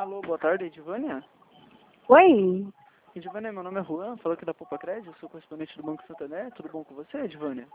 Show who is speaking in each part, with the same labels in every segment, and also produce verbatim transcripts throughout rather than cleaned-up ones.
Speaker 1: Alô, boa tarde, Edivânia?
Speaker 2: Oi?
Speaker 1: Edivânia, meu nome é Juan, falo aqui da Poupa Crédito, eu sou correspondente do Banco Santander, tudo bom com você, Edivânia?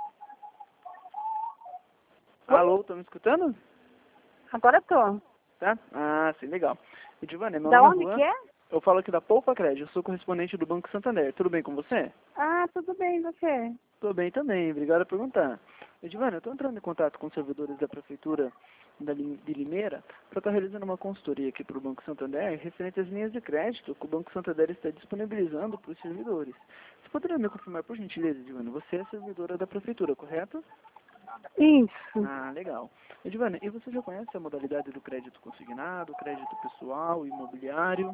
Speaker 2: Oi?
Speaker 1: Alô, tá me escutando?
Speaker 2: Agora tô.
Speaker 1: Tá? Ah, sim, legal. Edivânia, meu
Speaker 2: Da
Speaker 1: nome é
Speaker 2: onde
Speaker 1: Juan,
Speaker 2: que é?
Speaker 1: eu falo aqui da Poupa Crédito, eu sou correspondente do Banco Santander, tudo bem com você?
Speaker 2: Ah, tudo bem, você?
Speaker 1: Tô bem também, obrigado por perguntar. Edivânia, eu tô entrando em contato com os servidores da Prefeitura da Lim- de Limeira para estar realizando uma consultoria aqui para o Banco Santander referente às linhas de crédito que o Banco Santander está disponibilizando para os servidores. Você poderia me confirmar, por gentileza, Edivânia? Você é servidora da Prefeitura, correto?
Speaker 2: Isso.
Speaker 1: Ah, legal. Edivânia, e você já conhece a modalidade do crédito consignado, crédito pessoal, imobiliário?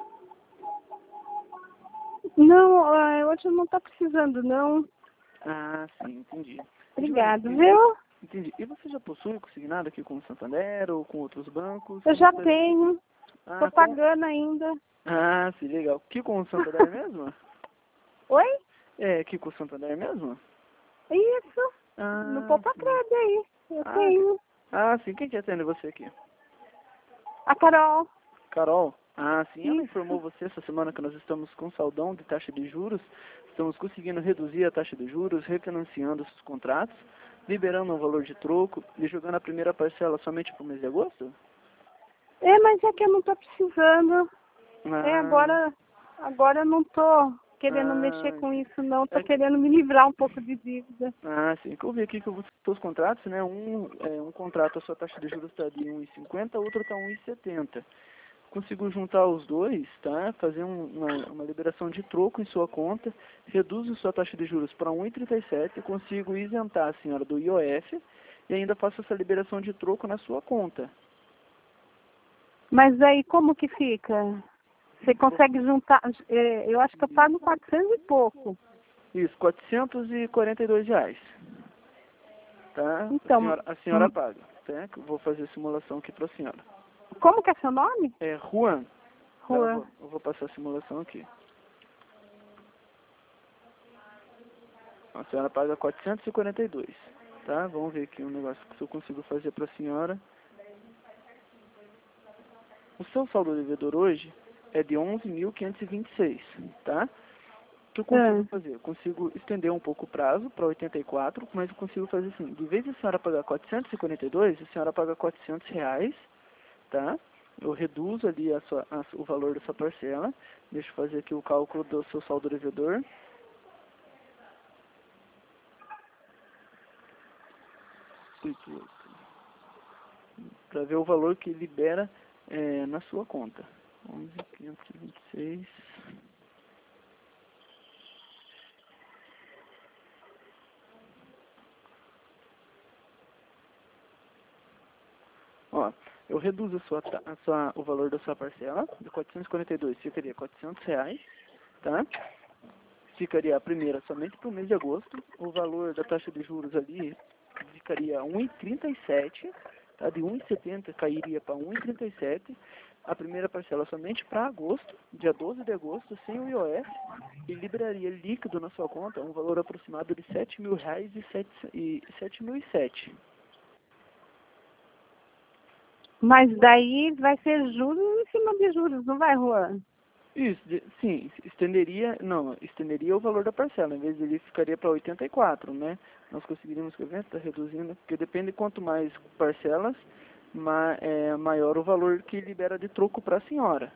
Speaker 2: Não, ah, hoje não tá precisando, não.
Speaker 1: Ah, sim, entendi. Edivânia,
Speaker 2: Obrigado,
Speaker 1: e-
Speaker 2: viu?
Speaker 1: entendi. E você já possui consignado aqui com o Santander ou com outros bancos?
Speaker 2: Eu
Speaker 1: Como
Speaker 2: já
Speaker 1: está-
Speaker 2: tenho. Tô
Speaker 1: Ah, com...
Speaker 2: pagando ainda.
Speaker 1: ah, sim, legal. Que com o Santander mesmo?
Speaker 2: Oi?
Speaker 1: É, aqui com o Santander mesmo?
Speaker 2: Isso. No
Speaker 1: Ah,
Speaker 2: Poupa
Speaker 1: sim.
Speaker 2: Crédito aí. Eu
Speaker 1: Ah, que-
Speaker 2: tenho.
Speaker 1: ah, sim. Quem que atende você aqui?
Speaker 2: A Carol.
Speaker 1: Carol? Ah, sim. Ela informou
Speaker 2: Isso.
Speaker 1: você essa semana que nós estamos com saldão de taxa de juros. Estamos conseguindo reduzir a taxa de juros, refinanciando os contratos, liberando um valor de troco e jogando a primeira parcela somente para o mês de agosto?
Speaker 2: É, mas é que eu não tô precisando. É,
Speaker 1: Ah,
Speaker 2: agora, agora eu não tô querendo mexer
Speaker 1: ah,
Speaker 2: com isso, não. Tô
Speaker 1: é que,
Speaker 2: querendo me livrar um pouco de dívida.
Speaker 1: ah, sim. Que eu vi aqui que eu vi os contratos, né? Um, é, um contrato, a sua taxa de juros está de um vírgula cinquenta, outro está um vírgula setenta. Consigo juntar os dois, tá? Fazer um, uma, uma liberação de troco em sua conta, reduzo sua taxa de juros para um vírgula trinta e sete, consigo isentar a senhora do I O F e ainda faço essa liberação de troco na sua conta.
Speaker 2: Mas aí como que fica? Você consegue juntar, é, eu acho que eu pago quatrocentos e pouco.
Speaker 1: Isso, quatrocentos e quarenta e dois reais, tá? A
Speaker 2: Então,
Speaker 1: senhora, a senhora
Speaker 2: hum,
Speaker 1: paga, tá? Que eu vou fazer a simulação aqui para a senhora.
Speaker 2: como que é seu nome?
Speaker 1: É, Juan, tá? Eu
Speaker 2: Rua.
Speaker 1: vou, eu vou passar a simulação aqui. A senhora paga quatrocentos e quarenta e dois, tá? Vamos ver aqui um negócio que eu consigo fazer para a senhora. O seu saldo devedor hoje é de onze mil quinhentos e vinte e seis, tá? O que eu consigo
Speaker 2: Ah,
Speaker 1: fazer? Eu consigo estender um pouco o prazo para oitenta e quatro, mas eu consigo fazer assim, de vez de a senhora pagar quatrocentos e quarenta e dois, a senhora paga quatrocentos reais, tá? Eu reduzo ali a sua, a, o valor da sua parcela. Deixa eu fazer aqui o cálculo do seu saldo devedor. Para ver o valor que libera é, na sua conta. onze mil quinhentos e vinte e seis. Ó, eu reduzo a sua, ta- a sua, o valor da sua parcela de quatrocentos e quarenta e dois, ficaria quatrocentos reais, tá? Ficaria a primeira somente para o mês de agosto. O valor da taxa de juros ali ficaria um vírgula trinta e sete, tá? De um vírgula setenta cairia para um vírgula trinta e sete. A primeira parcela somente para agosto, dia doze de agosto, sem o I O F, e liberaria líquido na sua conta um valor aproximado de sete mil reais e sete mil e sete.
Speaker 2: mas daí vai ser juros em cima de juros, não vai, Juan?
Speaker 1: Isso, de- sim, estenderia, não, estenderia o valor da parcela, em vez de ele ficaria para oitenta e quatro, né? Nós conseguiríamos, que está reduzindo, porque depende de quanto mais parcelas, ma, é, maior o valor que libera de troco para a senhora,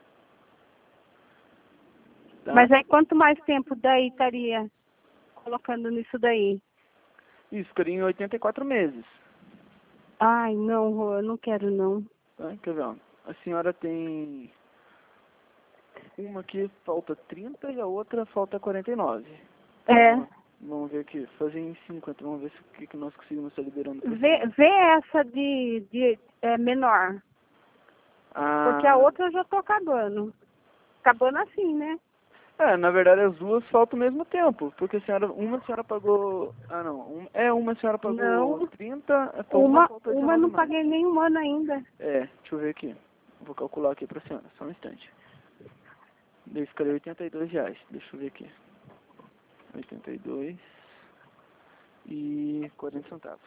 Speaker 1: tá?
Speaker 2: Mas aí quanto mais tempo daí estaria colocando nisso daí?
Speaker 1: Isso, ficaria em oitenta e quatro meses,
Speaker 2: Ai, não, Juan, não quero não.
Speaker 1: tá? Quer ver, ó, a senhora tem uma que falta trinta e a outra falta quarenta e nove.
Speaker 2: É,
Speaker 1: Vamos, vamos ver aqui, fazer em cinquenta, vamos ver se, o que, que nós conseguimos estar liberando para a
Speaker 2: vê,
Speaker 1: senhora.
Speaker 2: vê essa de, de é, menor, porque a
Speaker 1: Ah,
Speaker 2: outra eu já tô acabando. Acabando assim, né?
Speaker 1: é, na verdade as duas faltam ao mesmo tempo, porque a senhora, uma a senhora pagou, ah não, um, é, uma a senhora pagou
Speaker 2: Não,
Speaker 1: trinta, então uma
Speaker 2: uma,
Speaker 1: falta
Speaker 2: uma eu
Speaker 1: dezenove
Speaker 2: não
Speaker 1: mais.
Speaker 2: paguei nenhum ano ainda.
Speaker 1: É, deixa eu ver aqui, vou calcular aqui pra senhora, só um instante. Daí ficaria oitenta e dois reais, deixa eu ver aqui, oitenta e dois e quarenta centavos.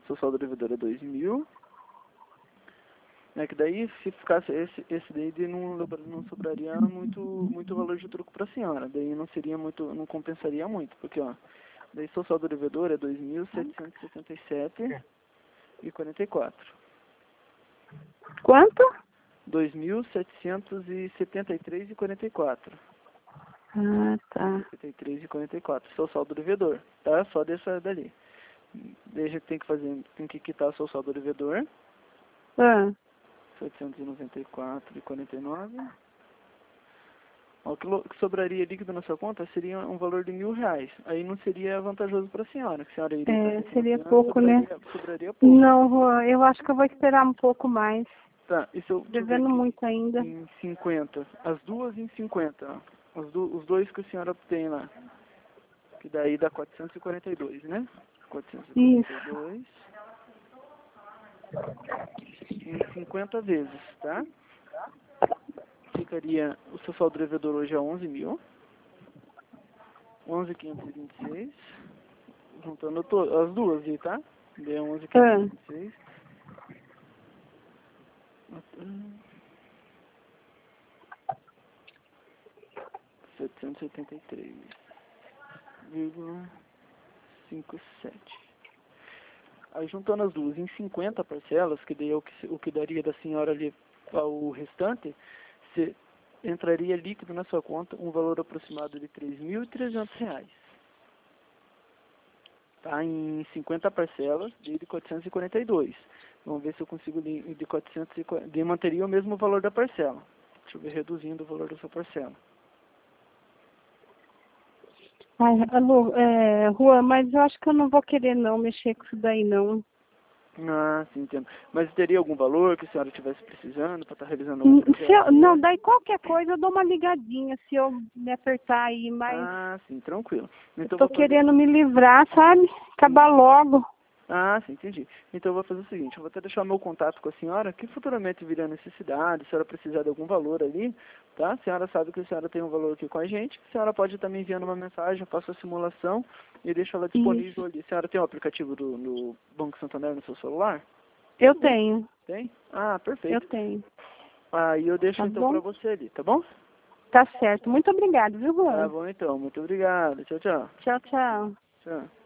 Speaker 1: seu saldo devedor é dois mil. É que daí, se ficasse esse, esse daí, daí não, não sobraria muito, muito valor de truco para a senhora. Daí não seria muito, não compensaria muito, porque ó, daí seu saldo devedor é dois mil setecentos e setenta e sete reais e quarenta e quatro.
Speaker 2: Quanto?
Speaker 1: dois mil setecentos e setenta e três reais e quarenta e quatro.
Speaker 2: Ah, tá.
Speaker 1: setenta e três reais e quarenta e quatro, seu saldo devedor, tá? Só dessa dali. Daí a gente tem que fazer, tem que quitar seu saldo devedor.
Speaker 2: Ah.
Speaker 1: setecentos e noventa e quatro reais e quarenta e nove. O que, que sobraria líquido na sua conta seria um valor de mil reais. Aí não seria vantajoso para a senhora, que a senhora iria
Speaker 2: É,
Speaker 1: estar
Speaker 2: seria
Speaker 1: refinanciando,
Speaker 2: pouco,
Speaker 1: sobraria,
Speaker 2: né?
Speaker 1: sobraria pouco.
Speaker 2: Não, Juan, eu acho que eu vou esperar um pouco mais.
Speaker 1: Tá, e se eu, deixa eu ver
Speaker 2: Devendo
Speaker 1: aqui,
Speaker 2: muito ainda.
Speaker 1: em cinquenta, as duas em cinquenta, ó. Os, do, os dois que a senhora tem lá, que daí dá quatrocentos e quarenta e dois, né? quatrocentos e quarenta e dois. Isso. Em cinquenta vezes, tá? Ficaria, o seu saldo devedor hoje é onze mil. onze mil quinhentos e vinte e seis. Juntando to, as duas aí, tá? Deu onze mil quinhentos e vinte e seis. setecentos e oitenta e três vírgula cinquenta e sete. Aí juntando as duas em cinquenta parcelas, que daí é o que, o que daria da senhora ali ao restante, você entraria líquido na sua conta um valor aproximado de três mil e trezentos reais. Tá? Em cinquenta parcelas de quatrocentos e quarenta e dois. Vamos ver se eu consigo de, de quatrocentos e quarenta, de manteria o mesmo valor da parcela. Deixa eu ver, reduzindo o valor da sua parcela.
Speaker 2: Ai, alô, é, Juan, mas eu acho que eu não vou querer não mexer com isso daí não.
Speaker 1: Ah, sim, entendo. Mas teria algum valor que a senhora estivesse precisando para estar realizando algum
Speaker 2: Se eu,
Speaker 1: projeto?
Speaker 2: não, daí qualquer coisa eu dou uma ligadinha se eu me apertar aí, mas
Speaker 1: Ah, sim, tranquilo.
Speaker 2: eu
Speaker 1: Então eu
Speaker 2: tô
Speaker 1: vou fazer...
Speaker 2: querendo me livrar, sabe? Acabar logo.
Speaker 1: Ah, sim, entendi. Então eu vou fazer o seguinte, eu vou até deixar meu contato com a senhora, que futuramente viria necessidade, se a senhora precisar de algum valor ali, tá? A senhora sabe que a senhora tem um valor aqui com a gente, a senhora pode estar me enviando uma mensagem, eu faço a simulação e deixo ela disponível
Speaker 2: Isso.
Speaker 1: ali. A senhora tem o aplicativo do, do Banco Santander no seu celular?
Speaker 2: Eu tenho,
Speaker 1: Tem? Ah,
Speaker 2: eu
Speaker 1: perfeito.
Speaker 2: tenho.
Speaker 1: Aí eu deixo
Speaker 2: Tá
Speaker 1: então pra
Speaker 2: bom?
Speaker 1: você ali, tá bom?
Speaker 2: Tá certo. Muito obrigada, viu,
Speaker 1: Tá
Speaker 2: Juan?
Speaker 1: bom então, muito obrigado. Tchau, tchau.
Speaker 2: Tchau, tchau.
Speaker 1: Tchau.